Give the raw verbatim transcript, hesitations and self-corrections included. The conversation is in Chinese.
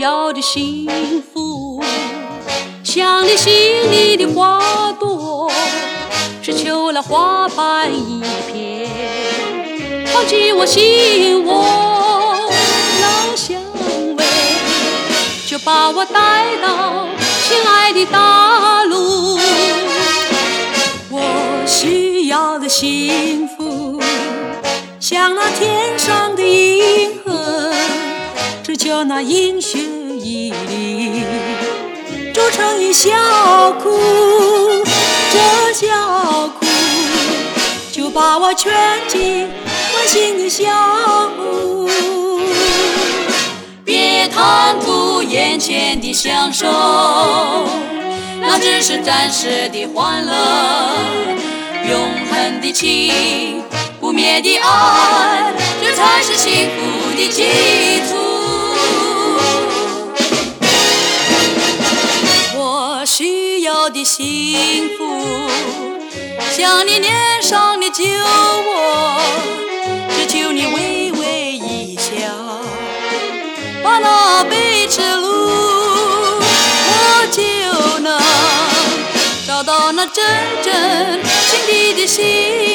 要的幸福，像你心里的花朵，只求那花瓣一片，放进我心窝，那香味就把我带到心爱的大陆。我需要的幸福，像那天上的银河，只求那银雪一粒，筑成一小窟，这小窟就把我圈进温馨的小屋。别贪图眼前的享受，那只是暂时的欢乐，永恒的情，不灭的爱，这才是幸福的基础。我需要的幸福，像你脸上的酒窝，只求你微微一笑，把那杯吃路，我就能找到那真正心底的幸福。